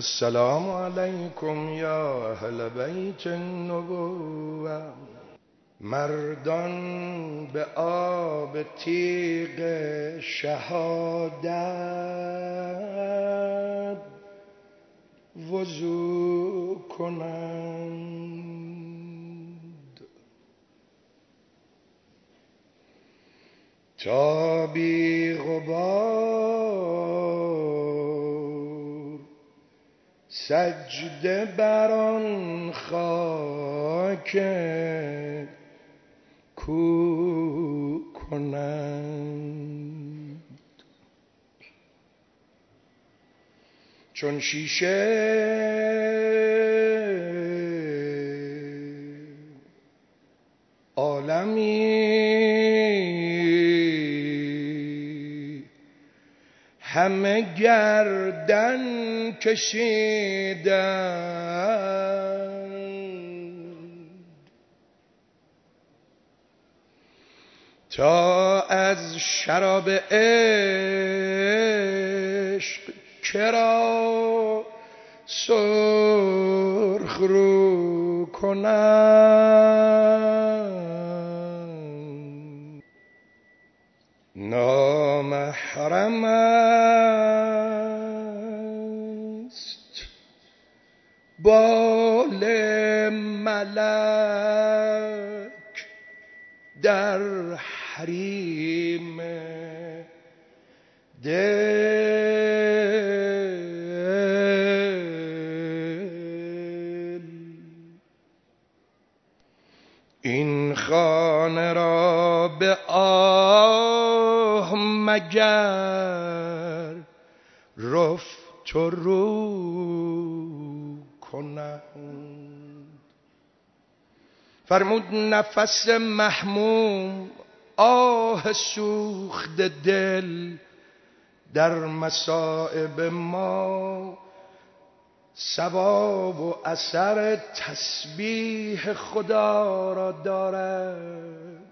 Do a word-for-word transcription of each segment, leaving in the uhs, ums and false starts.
السلام علیکم یا اهل بیت النبوة. مردان به آب تیغ شهادت وضو کنند تا بی غبار سجده بر آن خاک کو کنند. چون شیشه عالمی همه گردن کشیدند تا از شراب عشق چرا سرخ رو کنند. نامحرم است بال ملک در حریم دل. این خانه را به آه مگر رفت و رو کنند. فرمود نفس محموم آه سوخت دل در مصائب ما ثواب و اثر تسبیح خدا را دارد.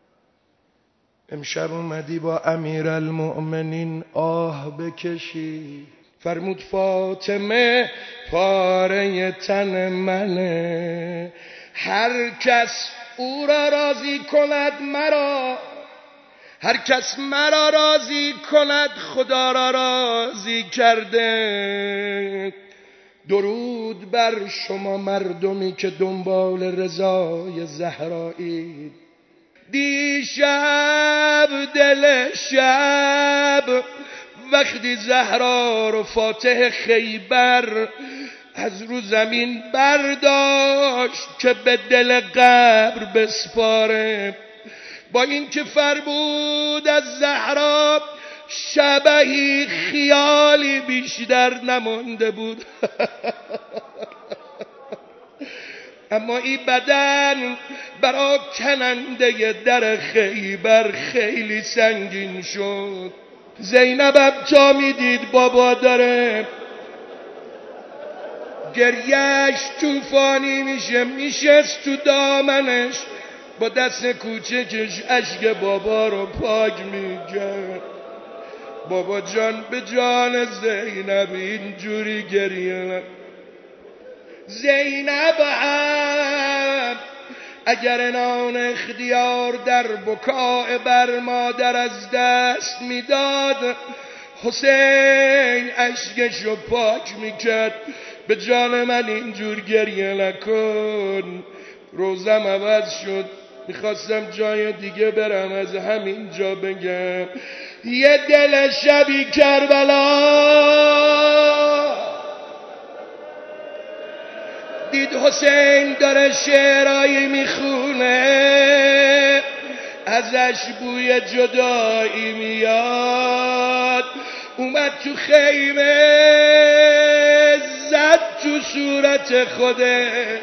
امشب اومدی با امیرالمؤمنین آه بکشی. فرمود فاطمه پاره تن منه، هر کس او را راضی کند مرا، هر کس مرا راضی کند خدا را راضی کرده. درود بر شما مردمی که دنبال رضای زهرایید. دیشب دل شب وقتی زهرا رو فاتح خیبر از رو زمین برداشت که به دل قبر بسپاره، با این که فرمود از زهرا شبهی خیالی بیشتر نمانده بود اما این بدن برا کننده در خیبر خیلی سنگین شد. زینب تا میدید بابا داره گریهش توفانی میشه، میشست تو دامنش با دست کوچکش اشک بابا رو پاک میکرد. بابا جان به جان زینب اینجوری گریه. زینب هم اگر انان اختیار در بکاء بر مادر از دست میداد، حسین اشکش رو پاک میکرد. به جان من اینجور گریه نکن. روزم عوض شد، میخواستم جای دیگه برم، از همین جا بگم یه دل شبی کربلا دید حسین داره شعرایی میخونه، ازش بوی جدایی میاد. اومد تو خیمه زد تو صورت خودش،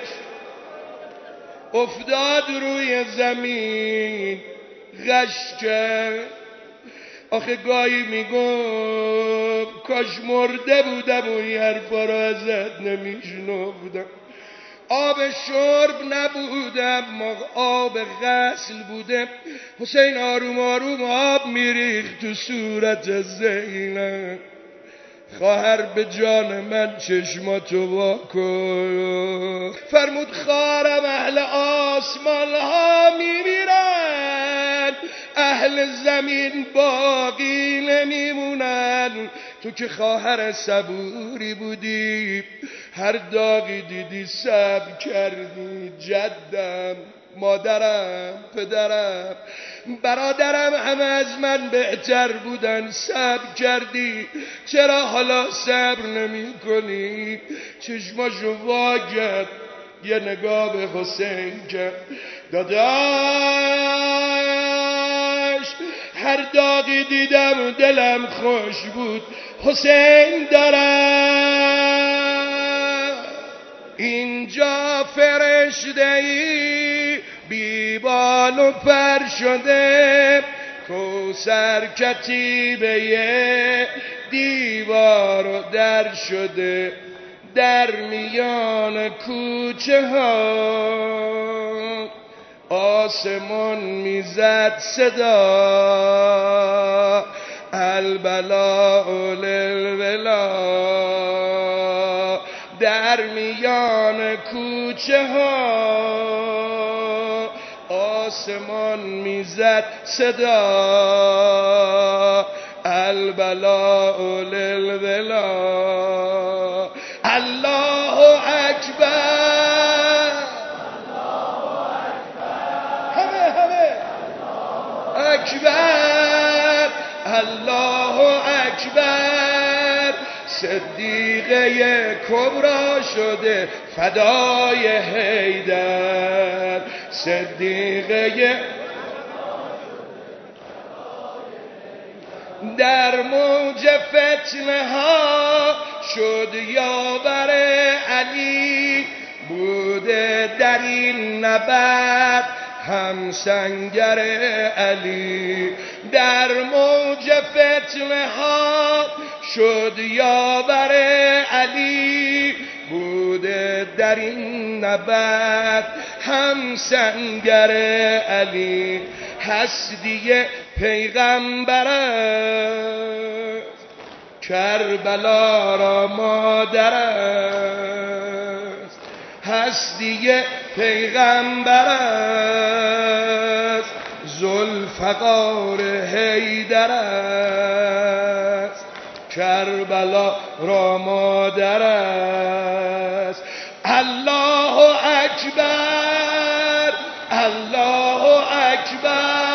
افتاد روی زمین غش کرد. آخه گاهی میگفت کاش مرده بودم و این حرفا را ازت نمیشنفتم. آب شرب نبودم، آب غسل بوده. حسین آروم آروم آب میریخت تو صورت زینب. خواهر به جان من چشماتو وا کن. فرمود خواهرم اهل آسمان ها میمیرن، اهل زمین باقی نمیمونن. تو که خواهر صبوری بودی، هر داغی دیدی صبر کردی. جدم، مادرم، پدرم، برادرم همه از من بهتر بودن، صبر کردی. چرا حالا صبر نمی کنی؟ چشماشو وا کرد، یه نگاه به حسین کرد. داداش هر داغی دیدم دلم خوش بود، حسین دارم. اینجا فرشته‌ای بیبال و پر شده، کوثر کتیبه دیوار و در شده. در میان کوچه ها آسمان میزد صدا، البلاء للولا. در میان کوچه ها آسمان میزد صدا، البلاء للولا. الله اکبر، همه همه اکبر، الله اکبر. صدیقه کبرا شده فدای حیدر، صدیقه در موج فتنه ها شد یاور علی، بوده در این نبرد هم سنگر علی. در موج فتنه ها شد یاور علی، بوده در این نبرد هم سنگر علی. هستی پیغمبر است، کربلا را مادر است. هستی پیغمبر است، ذوالفقار حیدر است. کربلا را مادر است. الله اکبر، الله اکبر،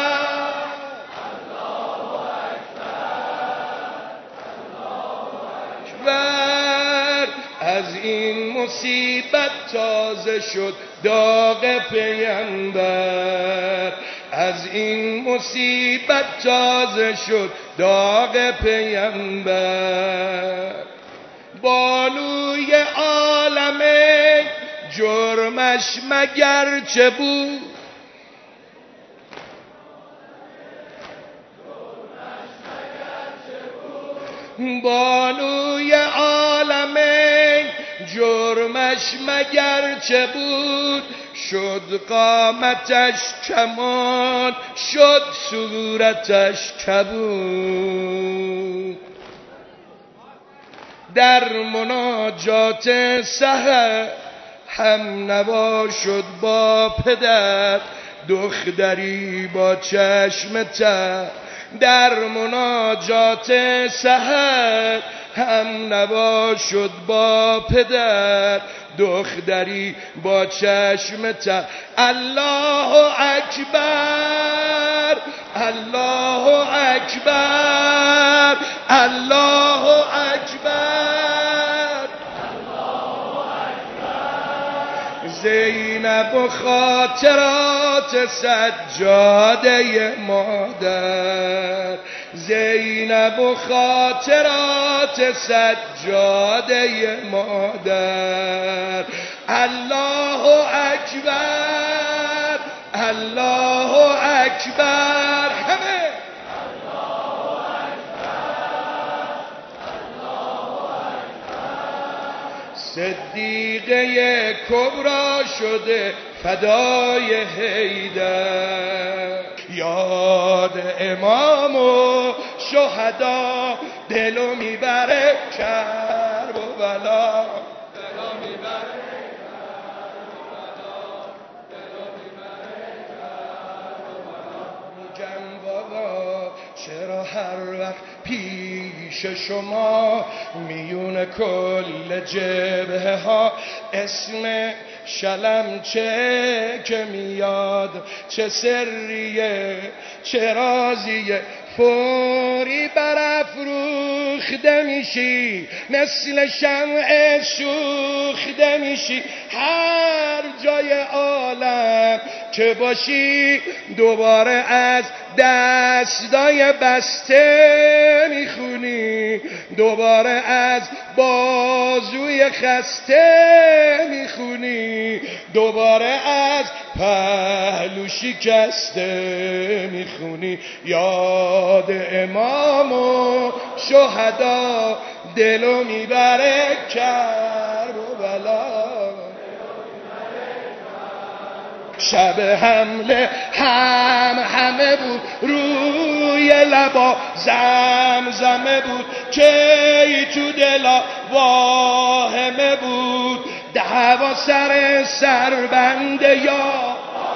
از این مصیبت تازه شد داغ پیمبر، از این مصیبت تازه شد داغ پیمبر. بانوی عالم جرمش مگر چه بود؟ بانوی عالم جرمش مگر چه بود؟ شد قامتش کمان، شد صورتش کبود. در مناجات سحر هم نوا شد با پدر، دختری با چشم تر. در مناجات سحر هم نوا شد با پدر، دختری با چشم تر. الله اکبر، الله اکبر، الله اکبر. زینب و خاطرات سجاده مادر، زینب و خاطرات سجاده مادر. الله اکبر، الله اکبر، همه صدیقه کبرا شده فدای حیدر. یاد امام و شهدا دلو میبره کرب و بلا میگم بابا چرا هر وقت پیش شما میون کل جبهه ها اسم شلم چه که میاد، چه سریه چه رازیه، فوری برافروخته میشی، مثل شمع سوخته میشی، هر جای عالم که باشی دوباره از دستای بسته میخونی، دوباره از بازوی خسته میخونی، دوباره از پهلو شکسته میخونی. یاد امام و شهدا دلو میبره کرب و بلا. شب حمله هم همه بود روی لبا، زمزمه بود که تو دلا واهمه بود، دعوا سر سربنده یا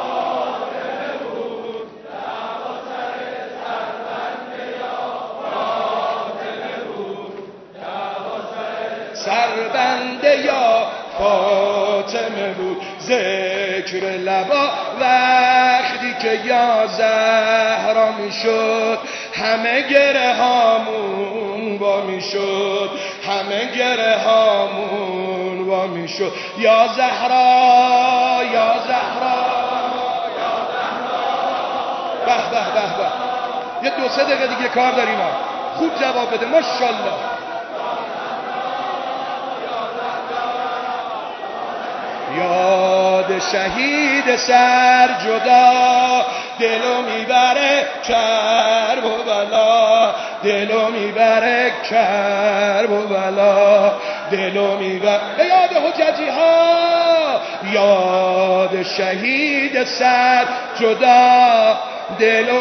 سربنده یا فاطمه بود. ذکر لبا وقتی که یا زهرا میشد، همه گره هامون با میشد، همه گره هامون با میشد. یا زهرا یا زهرا یا زهرا. به به به به. یه دو سه دقیقه دیگه کار داریم ها. خوب جواب بده ماشاءالله. یاد شهید سر جدا دلو میبره کرب و بلا، دلو میبره کرب و بلا، دلو میبره. به یاد حججی ها یاد شهید سر جدا دلو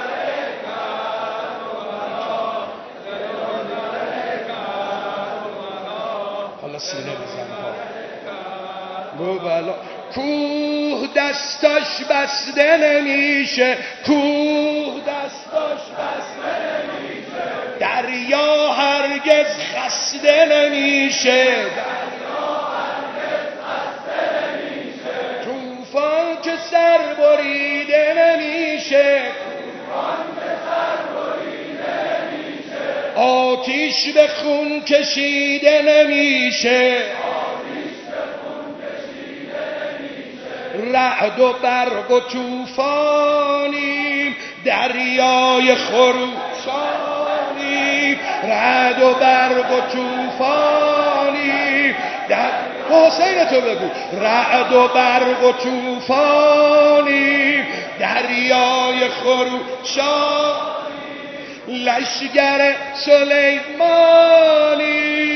حالا سینه بزن ها بلا. کوه دستاش بسته نمیشه، کوه دستاش بسته نمیشه، دریا هرگز خسته نمیشه، دریا هرگز خسته نمیشه، طوفان که سر بریده نمیشه، طوفان که سر بریده نمیشه، آتیش به خون کشیده نمیشه، رعد و برق و توفانیم، دریای خروشانیم، رعد و برق و توفانیم در حسین تو بگو، رعد و برق و توفانیم، دریای خروشانیم، لشگر سلیمانی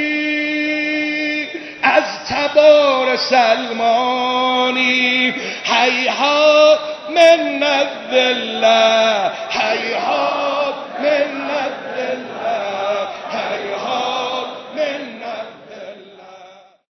از تبار سلمانی، هیها من الذله هیها